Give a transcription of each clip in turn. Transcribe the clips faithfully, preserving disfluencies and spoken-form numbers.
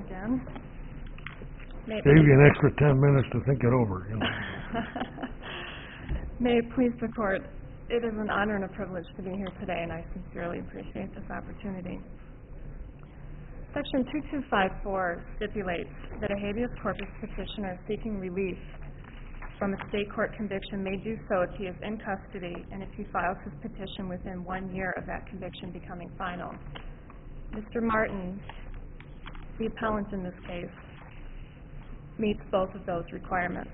again. May it Gave you please- an extra ten minutes to think it over, you know. May it please the Court, it is an honor and a privilege to be here today, and I sincerely appreciate this opportunity. Section two two five four stipulates that a habeas corpus petitioner seeking relief from a state court conviction may do so if he is in custody and if he files his petition within one year of that conviction becoming final. Mister Martin, the appellant in this case, meets both of those requirements.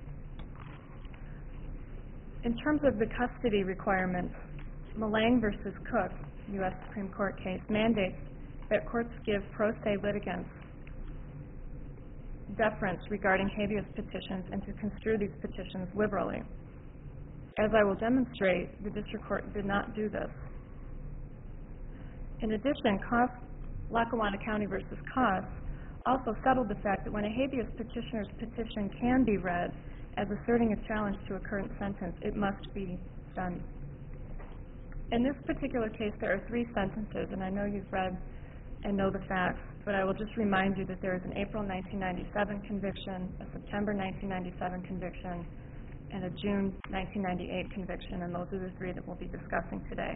In terms of the custody requirements, Malang versus Cook, U S Supreme Court case, mandates that courts give pro se litigants deference regarding habeas petitions and to construe these petitions liberally. As I will demonstrate, the district court did not do this. In addition, Koss, Lackawanna County versus Koss also settled the fact that when a habeas petitioner's petition can be read as asserting a challenge to a current sentence, it must be done. In this particular case, there are three sentences, and I know you've read and know the facts, but I will just remind you that there is an April nineteen ninety-seven conviction, a September nineteen ninety-seven conviction, and a June nineteen ninety-eight conviction, and those are the three that we'll be discussing today.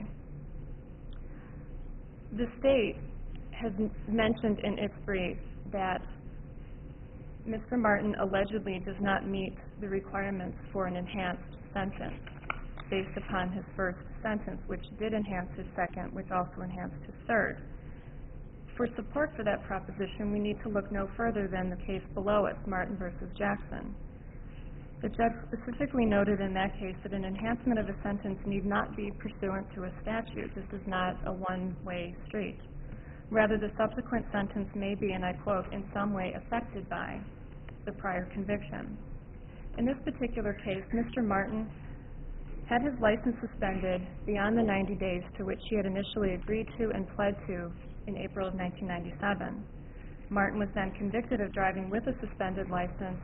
The state has m- mentioned in its brief that Mister Martin allegedly does not meet the requirements for an enhanced sentence based upon his first sentence, which did enhance his second, which also enhanced his third. For support for that proposition, we need to look no further than the case below it, Martin versus Jackson. The judge specifically noted in that case that an enhancement of a sentence need not be pursuant to a statute. This is not a one-way street. Rather, the subsequent sentence may be, and I quote, in some way affected by the prior conviction. In this particular case, Mister Martin had his license suspended beyond the ninety days to which he had initially agreed to and pled to in April of nineteen ninety-seven. Martin was then convicted of driving with a suspended license.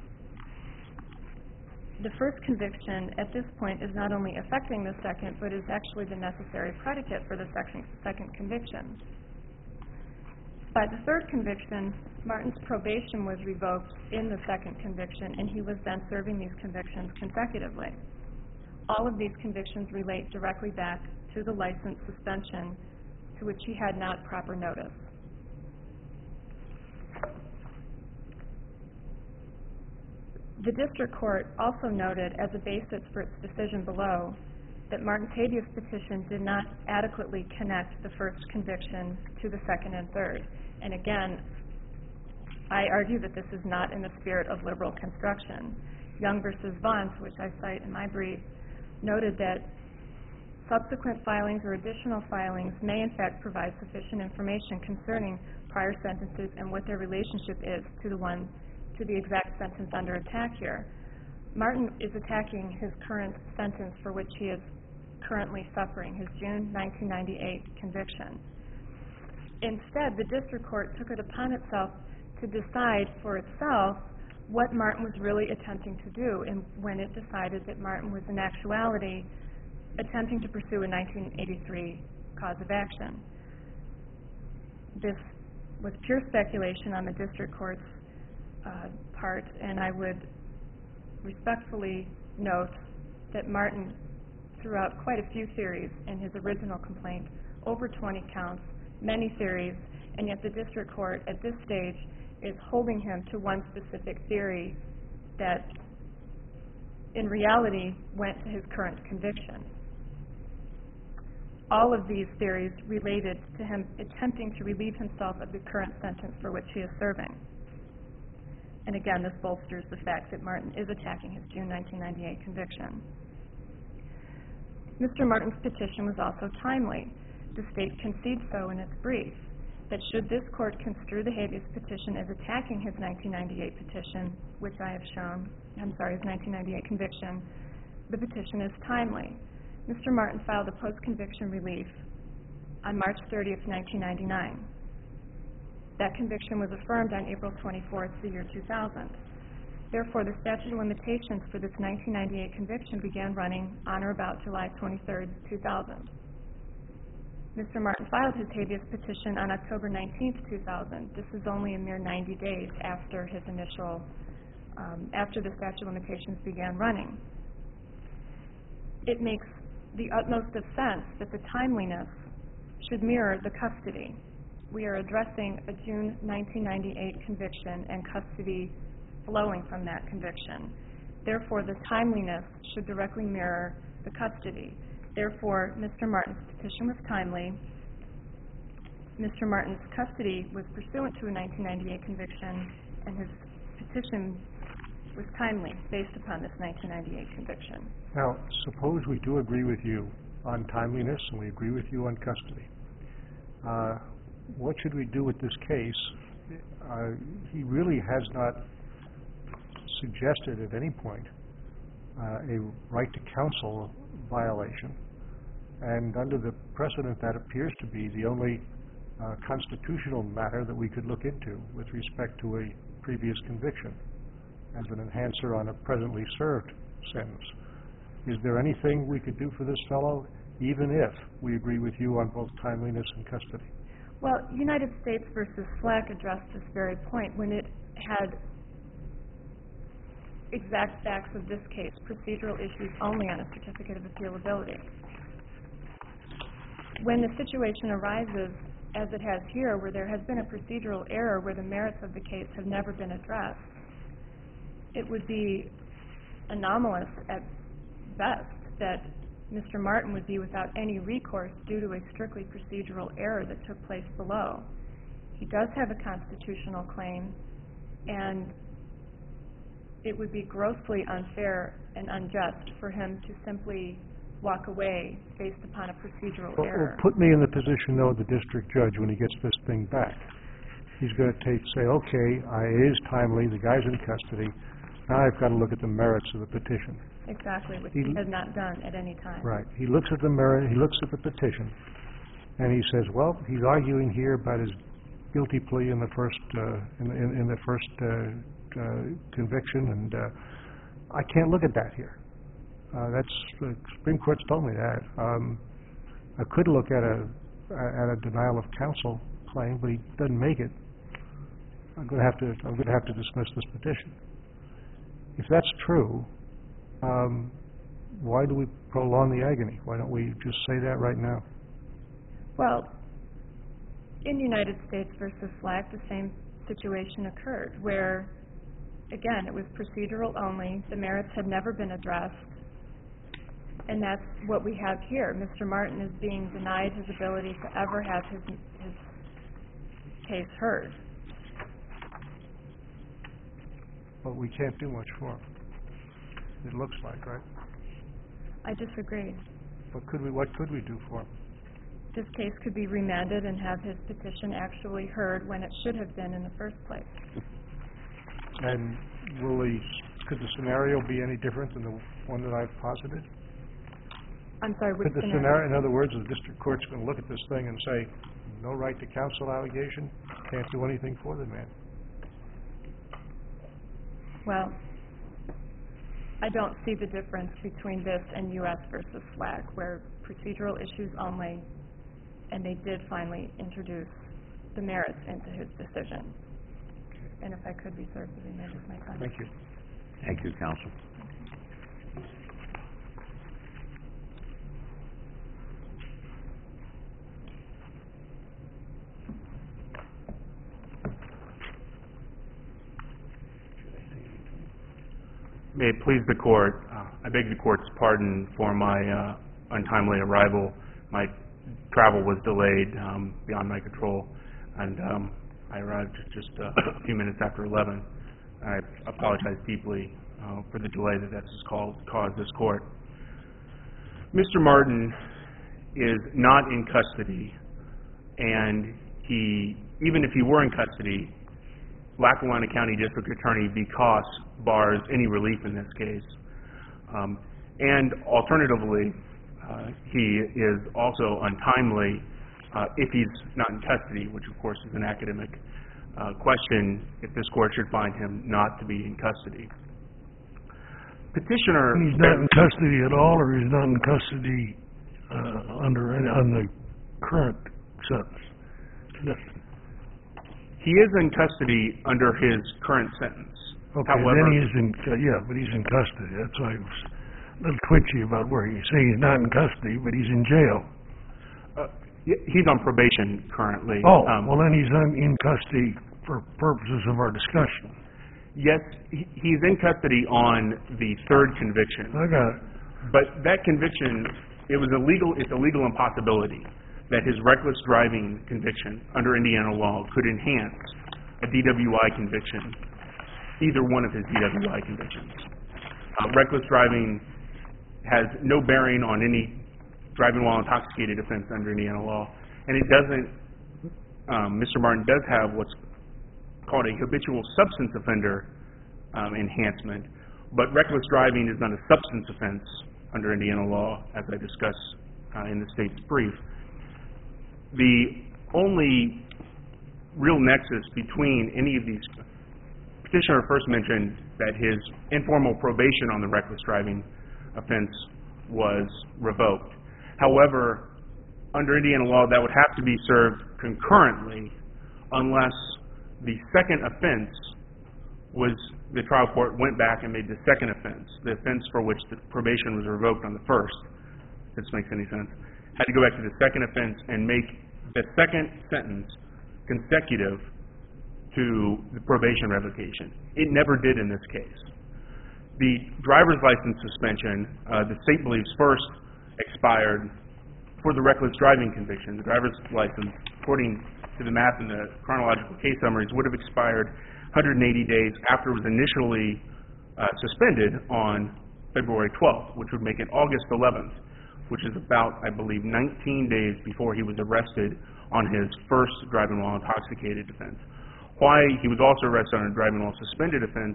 The first conviction at this point is not only affecting the second, but is actually the necessary predicate for the second, second conviction. By the third conviction, Martin's probation was revoked in the second conviction, and he was then serving these convictions consecutively. All of these convictions relate directly back to the license suspension to which he had not proper notice. The district court also noted as a basis for its decision below that Martin's habeas petition did not adequately connect the first conviction to the second and third. And again, I argue that this is not in the spirit of liberal construction. Young versus Vance, which I cite in my brief, noted that subsequent filings or additional filings may in fact provide sufficient information concerning prior sentences and what their relationship is to the one, to the exact sentence under attack here. Martin is attacking his current sentence for which he is currently suffering, his June nineteen ninety-eight conviction. Instead, the district court took it upon itself to decide for itself what Martin was really attempting to do, and when it decided that Martin was in actuality attempting to pursue a nineteen eighty-three cause of action. This was pure speculation on the district court's uh, part, and I would respectfully note that Martin threw out quite a few theories in his original complaint, over twenty counts, many theories, and yet the district court at this stage is holding him to one specific theory that in reality went to his current conviction. All of these theories related to him attempting to relieve himself of the current sentence for which he is serving. And again, this bolsters the fact that Martin is attacking his June nineteen ninety-eight conviction. Mister Martin's petition was also timely. The state concedes so in its brief, that should this court construe the habeas petition as attacking his nineteen ninety-eight petition, which I have shown, I'm sorry, his nineteen ninety-eight conviction, the petition is timely. Mister Martin filed a post-conviction relief on March thirtieth, nineteen ninety-nine. That conviction was affirmed on April twenty-fourth, the year two thousand. Therefore, the statute of limitations for this nineteen ninety-eight conviction began running on or about July twenty-third, two thousand. Mister Martin filed his habeas petition on October nineteenth, two thousand. This is only a mere ninety days after his initial, um, after the statute of limitations began running. It makes the utmost of sense that the timeliness should mirror the custody. We are addressing a June nineteen ninety-eight conviction and custody flowing from that conviction. Therefore, the timeliness should directly mirror the custody. Therefore, Mister Martin's petition was timely. Mister Martin's custody was pursuant to a nineteen ninety-eight conviction, and his petition was timely based upon this nineteen ninety-eight conviction. Now, suppose we do agree with you on timeliness and we agree with you on custody. Uh, what should we do with this case? Uh, he really has not suggested at any point uh, a right to counsel violation. And under the precedent, that appears to be the only uh, constitutional matter that we could look into with respect to a previous conviction as an enhancer on a presently served sentence. Is there anything we could do for this fellow, even if we agree with you on both timeliness and custody? Well, United States versus Slack addressed this very point when it had exact facts of this case, procedural issues only on a certificate of appealability. When the situation arises, as it has here, where there has been a procedural error where the merits of the case have never been addressed, it would be anomalous at best that Mister Martin would be without any recourse due to a strictly procedural error that took place below. He does have a constitutional claim, and it would be grossly unfair and unjust for him to simply walk away based upon a procedural Well, error. well, put me in the position, though, of the district judge when he gets this thing back. He's going to take, say, okay, I, it is timely, the guy's in custody, now I've got to look at the merits of the petition. Exactly, which He- he has not done at any time. Right. He looks at the merit, he looks at the petition, and he says, well, he's arguing here about his guilty plea in the first, uh, in, in, in the first uh, uh, conviction, and uh, I can't look at that here. Uh, that's the Supreme Court's told me that. Um, I could look at a at a denial of counsel claim, but he doesn't make it. I'm going to have to I'm going to have to dismiss this petition. If that's true, um, why do we prolong the agony? Why don't we just say that right now? Well, in United States versus Slack, the same situation occurred, where, again, it was procedural only, the merits had never been addressed, and that's what we have here. Mister Martin is being denied his ability to ever have his, his case heard. But we can't do much for him. It looks like, right? I disagree. What could we What could we do for him? This case could be remanded and have his petition actually heard when it should have been in the first place. And will the could the scenario be any different than the one that I've posited? I'm sorry, which Could the scenario? scenario, in other words, the district court's going to look at this thing and say, no right to counsel allegation, can't do anything for the man? Well, I don't see the difference between this and U S versus Slack, where procedural issues only, and they did finally introduce the merits into his decision. And if I could reserve the remainder of my time. Thank you. Thank you, counsel. May it please the court, uh, I beg the court's pardon for my uh, untimely arrival. My travel was delayed um, beyond my control, and um, I arrived just uh, a few minutes after eleven. I apologize deeply uh, for the delay that that's called, caused this court. Mister Martin is not in custody, and he, even if he were in custody, Lackawanna County District Attorney Because bars any relief in this case. Um, and alternatively, uh, he is also untimely uh, if he's not in custody, which of course is an academic uh, question if this court should find him not to be in custody. Petitioner... He's not in custody at all, or he's not in custody uh, under any, on the current sentence? That- He is in custody under his current sentence. Okay, However, then he is in, cu- yeah, but he's in custody. That's why I was a little twitchy about where you say he's not in custody, but he's in jail. uh, y- he's on probation currently. Oh, Um, well, then he's on, in custody for purposes of our discussion. Yes, he- he's in custody on the third conviction. I got it. But that conviction, it was a legal, it's a legal impossibility that his reckless driving conviction under Indiana law could enhance a D W I conviction, either one of his D W I convictions. Uh, reckless driving has no bearing on any driving while intoxicated offense under Indiana law, and it doesn't, um, Mister Martin does have what's called a habitual substance offender um, enhancement, but reckless driving is not a substance offense under Indiana law, as I discussed uh, in the state's brief. The only real nexus between any of these, petitioner first mentioned that his informal probation on the reckless driving offense was revoked. However, under Indiana law, that would have to be served concurrently unless the second offense was, the trial court went back and made the second offense, the offense for which the probation was revoked on the first, if this makes any sense, had to go back to the second offense and make the second sentence consecutive to the probation revocation. It never did in this case. The driver's license suspension, uh, the state believes first expired for the reckless driving conviction. The driver's license, according to the math in the chronological case summaries, would have expired one hundred eighty days after it was initially uh, suspended on February twelfth, which would make it August eleventh, which is about, I believe, nineteen days before he was arrested on his first driving while intoxicated offense. Why he was also arrested on a driving while suspended offense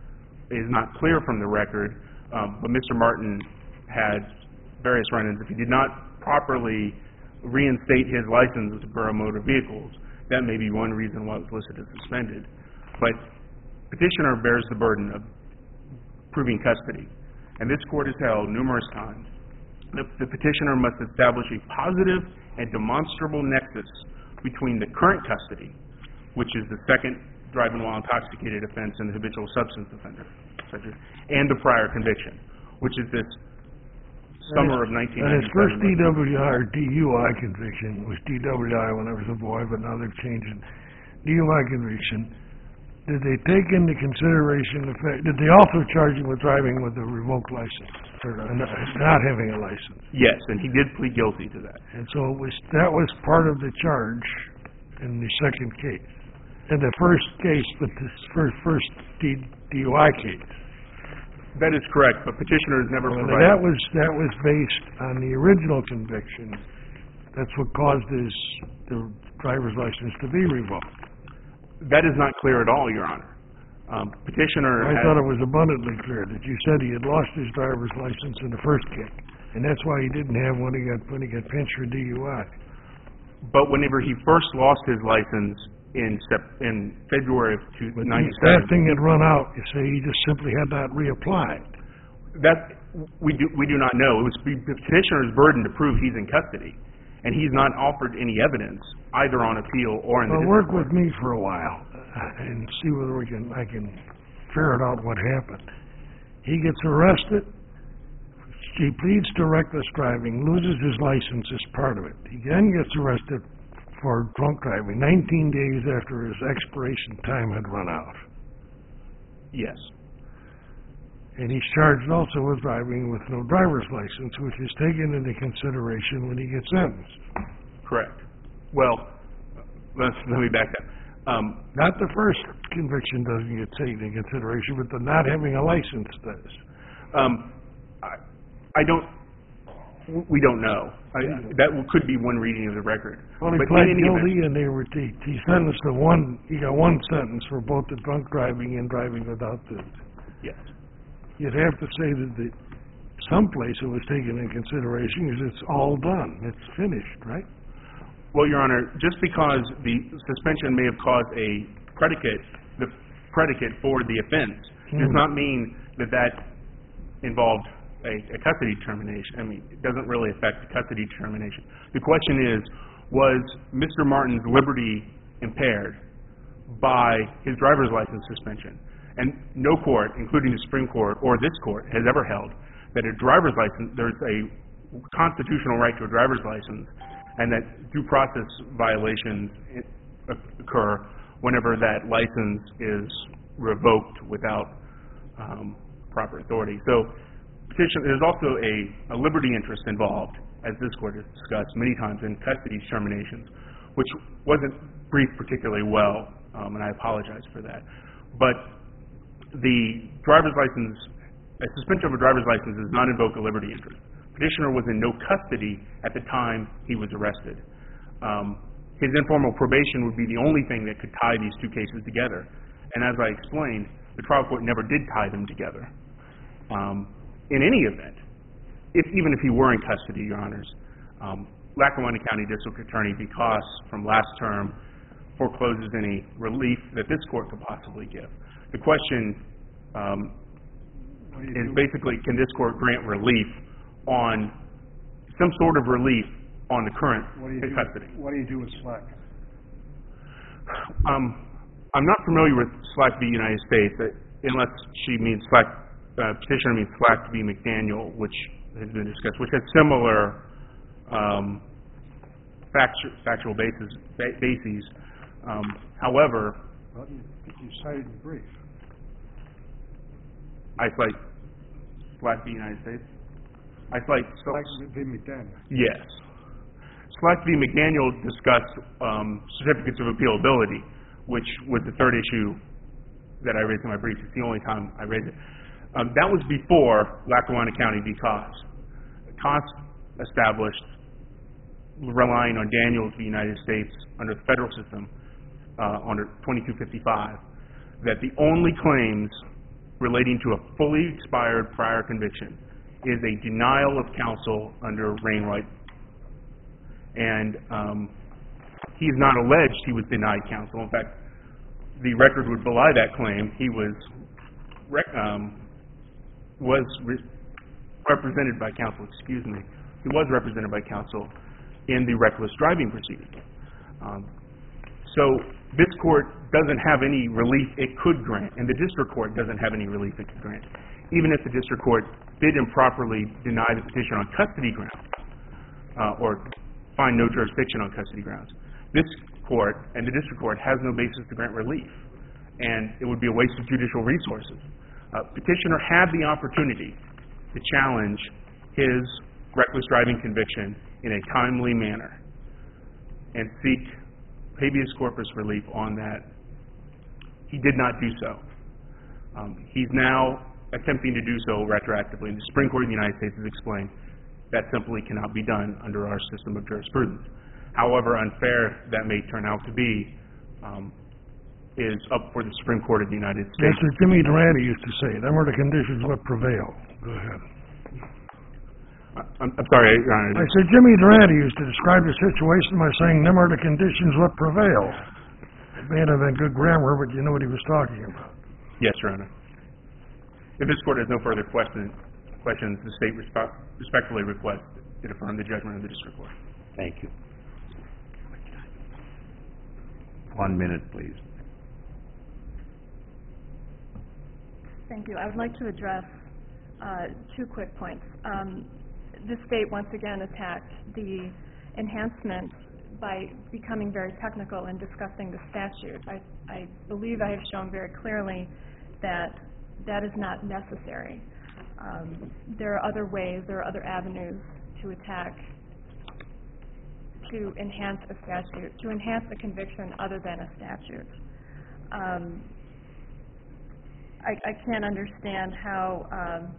is not clear from the record, um, but Mister Martin had various run-ins. If he did not properly reinstate his license with the Bureau of Motor Vehicles, that may be one reason why it was listed as suspended. But petitioner bears the burden of proving custody, and this court has held numerous times that the petitioner must establish a positive and demonstrable nexus between the current custody, which is the second driving while intoxicated offense and the habitual substance offender, and the prior conviction, which is this summer of nineteen And his first D ninety-seven. W I or D U I conviction was D W I when I was a boy, but now they've changed it. D U I conviction, did they take into consideration the fact, did they also charge him with driving with a revoked license, or not not having a license? Yes, and he did plead guilty to that. And so it was, that was part of the charge in the second case. In the first case, but this first, first D, DUI case. That is correct, but petitioner has never Well, provided... that was, that was based on the original conviction. That's what caused his, the driver's license to be revoked. That is not clear at all, Your Honor. Um, petitioner I has... thought it was abundantly clear that you said he had lost his driver's license in the first case, and that's why he didn't have when he got, when he got pinched for D U I. But whenever he first lost his license in sep- in February of two- But he- ninety-seven... that thing had run out, you say, he just simply had not reapplied. That, we do, we do not know. It was the petitioner's burden to prove he's in custody, and he's not offered any evidence, either on appeal or in the Well, district work court. with me for a while uh, and see whether we can, I can ferret out what happened. He gets arrested, he pleads to reckless driving, loses his license as part of it. He then gets arrested for drunk driving, nineteen days after his expiration time had run out. Yes. And he's charged also with driving with no driver's license, which is taken into consideration when he gets sentenced. Correct. Well, let's, let me back up. Um, Not the first conviction doesn't get taken into consideration, but the not having a license does. um, I, I don't, we don't know. I, that could be one reading of the record. Well, he But pled in any event- guilty, and they were, he, he sentenced to one, he got one sentence for both the drunk driving and driving without the, Yes. you'd have to say that the, someplace it was taken into consideration, because it's all done, it's finished, right? Well, Your Honor, just because the suspension may have caused a predicate, the predicate for the offense, does Hmm. not mean that that involved a, a custody determination. I mean, it doesn't really affect the custody determination. The question is, was Mister Martin's liberty impaired by his driver's license suspension. And no court, including the Supreme Court or this court, has ever held that a driver's license, there's a constitutional right to a driver's license, and that due process violations occur whenever that license is revoked without um, proper authority. So, petition, there's also a, a liberty interest involved, as this court has discussed many times in custody terminations, which wasn't briefed particularly well, um, and I apologize for that. But the driver's license, a suspension of a driver's license does not invoke a liberty interest. Petitioner was in no custody at the time he was arrested. Um, his informal probation would be the only thing that could tie these two cases together. And as I explained, the trial court never did tie them together. Um, in any event, if, even if he were in custody, Your Honors, um, Lackawanna County District Attorney Because from last term forecloses any relief that this court could possibly give. The question um, is basically, can this court grant relief on some sort of relief on the current What do you do, custody? what do you do with Slack? Um, I'm not familiar with Slack v. United States, uh, unless she means Slack, uh, petitioner means Slack v. McDaniel, which has been discussed, which has similar um, factu factual basis, ba bases. Um, however, Well, you, you cited the brief. I cite Slack v. United States. I cite Slack v. McDaniel. Yes. Slack v. McDaniel discussed um, certificates of appealability, which was the third issue that I raised in my brief. It's the only time I raised it. Um, that was before Lackawanna County v. Koss. Koss established, relying on Daniels v. United States under the federal system, uh, under twenty-two fifty-five, that the only claims relating to a fully expired prior conviction is a denial of counsel under Rainwright. And um, he is not alleged he was denied counsel. In fact, the record would belie that claim. He was rec um, was re represented by counsel, excuse me. He was represented by counsel in the reckless driving proceeding. Um, so this court doesn't have any relief it could grant, and the district court doesn't have any relief it could grant. Even if the district court did improperly deny the petition on custody grounds, uh, or find no jurisdiction on custody grounds, this court and the district court has no basis to grant relief, and it would be a waste of judicial resources. Uh, petitioner had the opportunity to challenge his reckless driving conviction in a timely manner and seek habeas corpus relief on that. He did not do so. Um, he's now attempting to do so retroactively, and the Supreme Court of the United States has explained that simply cannot be done under our system of jurisprudence. However unfair that may turn out to be um, is up for the Supreme Court of the United States. That's what Jimmy Durante used to say. Them are the conditions that prevail. Go ahead. I'm, I'm sorry, Your Honor. I said Jimmy Durante used to describe the situation by saying, them are the conditions that prevail. It may not have been good grammar, but you know what he was talking about. Yes, Your Honor. If this court has no further question, questions, the state resp respectfully requests it affirm the judgment of the district court. Thank you. One minute, please. Thank you. I would like to address uh, two quick points. Um, the state once again attacked the enhancement by becoming very technical and discussing the statute. I, I believe I have shown very clearly that that is not necessary. Um, there are other ways, there are other avenues to attack, to enhance a statute, to enhance a conviction other than a statute. Um, I, I can't understand how um,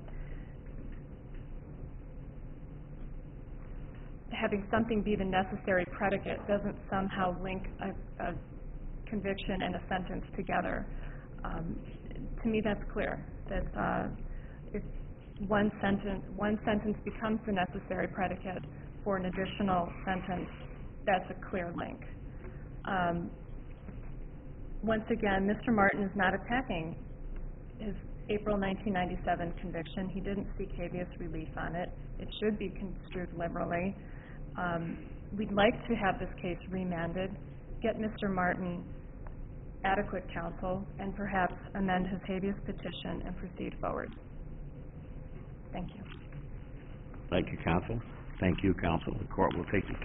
having something be the necessary predicate doesn't somehow link a, a conviction and a sentence together. Um, to me, that's clear, that uh, if one sentence, one sentence becomes the necessary predicate for an additional sentence, that's a clear link. Um, once again, Mister Martin is not attacking his April nineteen ninety-seven conviction. He didn't seek habeas relief on it. It should be construed liberally. Um, we'd like to have this case remanded, get Mister Martin adequate counsel, and perhaps amend his habeas petition and proceed forward. Thank you. Thank you, counsel. Thank you, counsel. The court will take the case